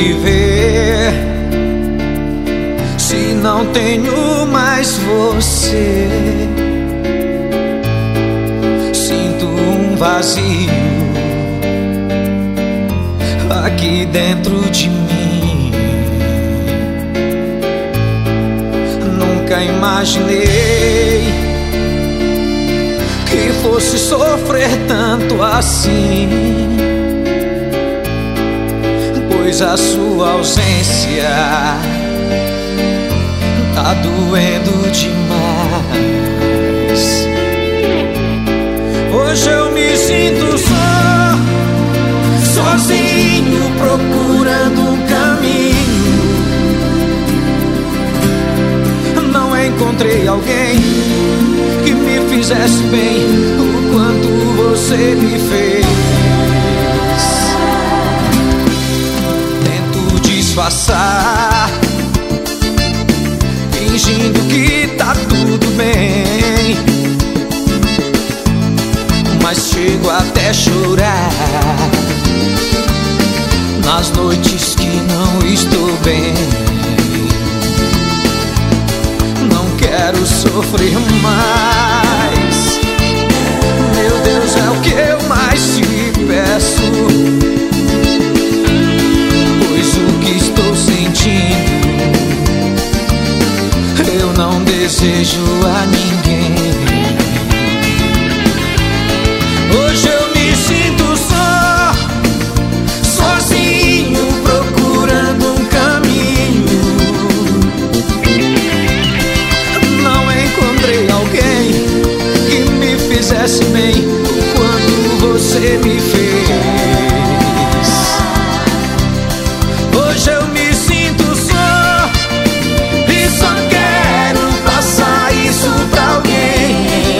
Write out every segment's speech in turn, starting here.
viver se não tenho mais você? Sinto um vazio aqui dentro de mim. Nunca imaginei que fosse sofrer tanto assim, pois a sua ausência tá doendo demais. Hoje eu me sinto só, sozinho, procurando um caminho. Não encontrei alguém que me fizesse bem o quanto você me fez. Tento disfarçar, fingindo que tá tudo bem, mas chego até chorar nas noites que não estou bem. Não quero sofrer mais, meu Deus, é o que eu mais te peço, pois o que estou sentindo eu não desejo a ninguém. Hoje eu me sinto só, sozinho, procurando um caminho. Não encontrei alguém que me fizesse bem quando você me fez. Hoje eu me sinto só e só quero passar isso pra alguém,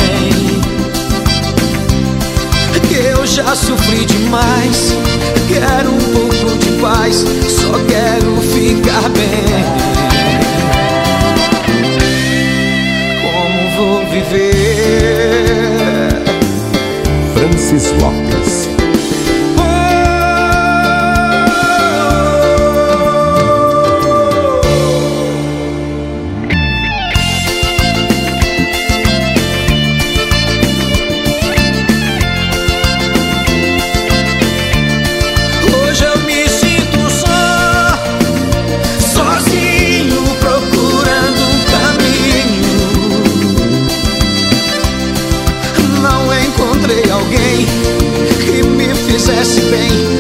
que eu já sofri demais. Quero um pouco de paz, só quero ficar bem. Como vou viver? Francis Lopes. Alguém que me fizesse bem